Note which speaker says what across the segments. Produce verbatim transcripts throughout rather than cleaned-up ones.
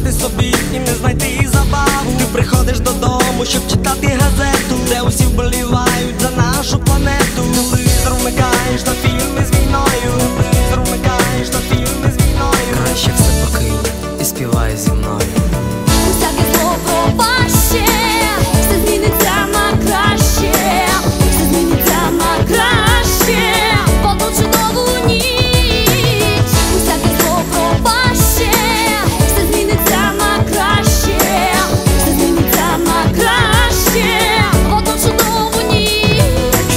Speaker 1: шукати собі і не знайти забаву. Ти приходиш додому, щоб читати газету, де усі вболівають за нашу планету. Телевізор вмикаєш на фільми з війною, телевізор вмикаєш на фільми з війною.
Speaker 2: Краще все покинь і співай зі мною.
Speaker 3: Усяке зло пропаще, все зміниться на краще, все зміниться на краще, в одну чудову ніч. Усяке зло пропаще, все зміниться на краще, все зміниться на краще, в одну чудову ніч.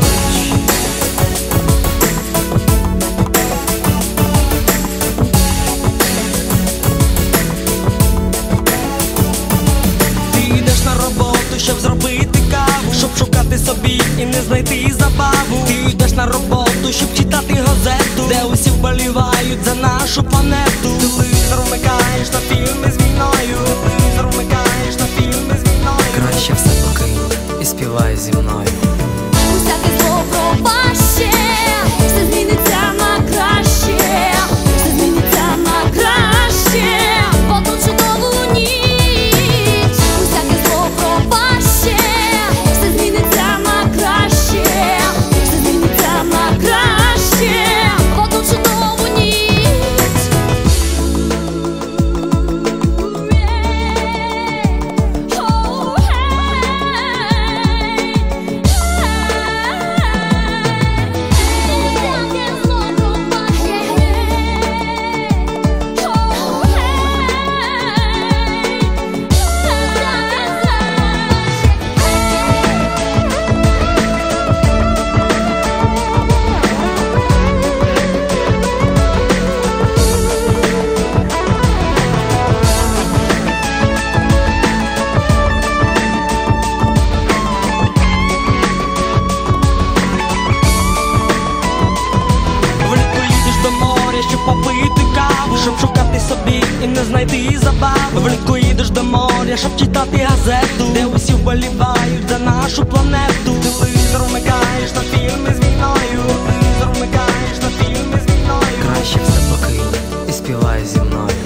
Speaker 1: Ти йдеш на роботу, щоб зробити каву, щоб шукати собі і не знайти забаву. Ти йдеш на роботу, щоб читати газету, де усі вболівають за нашу планету. Телевізор вмикаєш на фільми з війною, телевізор вмикаєш на фільми з війною.
Speaker 2: Краще все покинь і співай зі мною.
Speaker 3: Усяке зло пропаще, все зміниться на краще, все зміниться на краще, в одну чудову ніч. Усяке зло пропаще, все зміниться на краще, все зміниться на краще, в одну чудову ніч.
Speaker 1: Влітку їдеш до моря, щоб попити каву, щоб шукати собі і не знайти забаву. Влітку їдеш до моря, щоб читати газету, де усі вболівають за нашу планету. Телевізор вмикаєш на фільми з війною, телевізор вмикаєш на фільми з війною.
Speaker 2: Краще все покинь і співай зі мною.